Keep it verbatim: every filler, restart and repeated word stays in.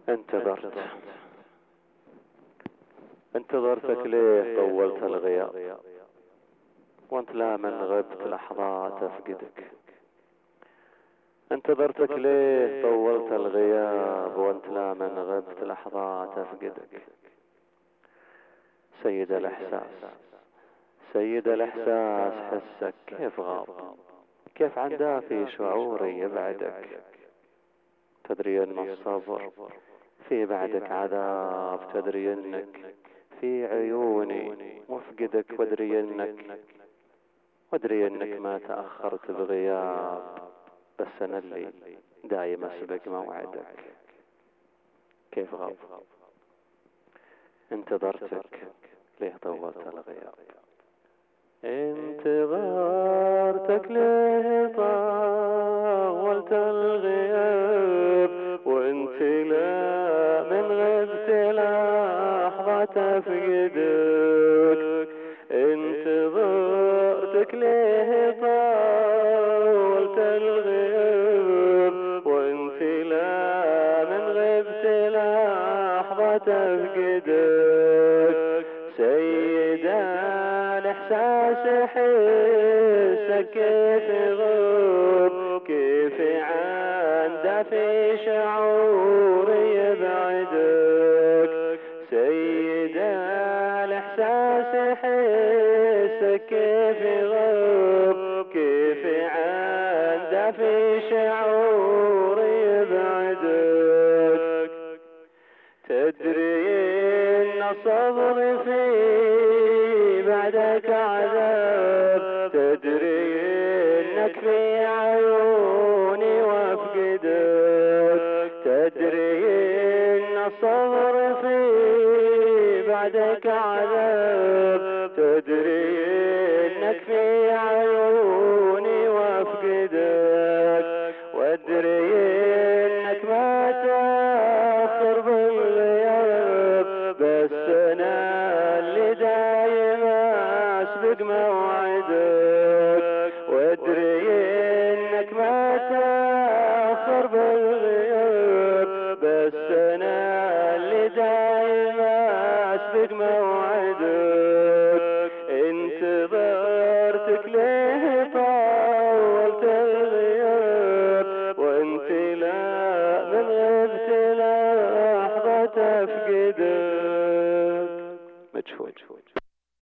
انتظرت انتظرتك ليه طولت الغياب، وانت لا من غبت لحظات افقدك. انتظرتك ليه طولت الغياب، وانت لا من غبت لحظات افقدك. سيد الاحساس سيد الاحساس حسك كيف غاب، كيف عنده في شعوري يبعدك. تدري ان الصبر في بعدك عذاب، تدري انك في عيوني مفقدك، وادري انك وادري انك ما تأخرت بغياب، بس انا اللي دايم اسبق موعدك. كيف غاب، انتظرتك ليه طولت الغياب. انتظرتك ليه طولت الغياب، وانت لا من غبت لحظة افقدك. انتظرتك ليه طولت الغياب، وانت لا من غبت لحظة افقدك. سيدا الاحساس حسك كيف غاب، كيف عنده في شعوري يبعدك. سيدا الاحساس حسك كيف غاب، كيف عنده في شعوري يبعدك. تدري ان صبر في بعدك عذاب، تدري انك في عيوني وافقدك. تدري ان الصبر في بعدك عذاب، تدري انك في عيوني وافقدك. وادري انك ما تأخر بالغياب، بس انا اللي دايم اسبق موعدك. وادري انك ما تأخر بالغياب، بس انا اللي دايم اسبق موعدك. انتظرتك ليه